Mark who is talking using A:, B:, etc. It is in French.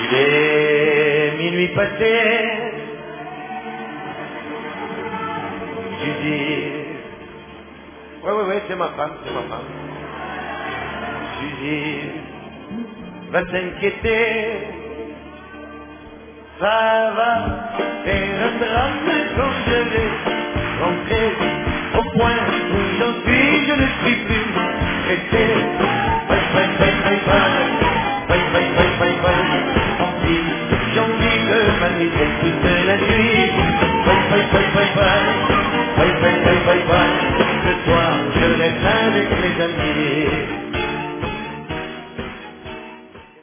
A: Il est minuit passé. Tu dis, ouais, c'est ma femme. Tu dis, va s'inquiéter, ça va faire un drame quand je vais rentrer au point où j'en suis, je ne suis plus resté. Bye. J'ai envie de m'amuser.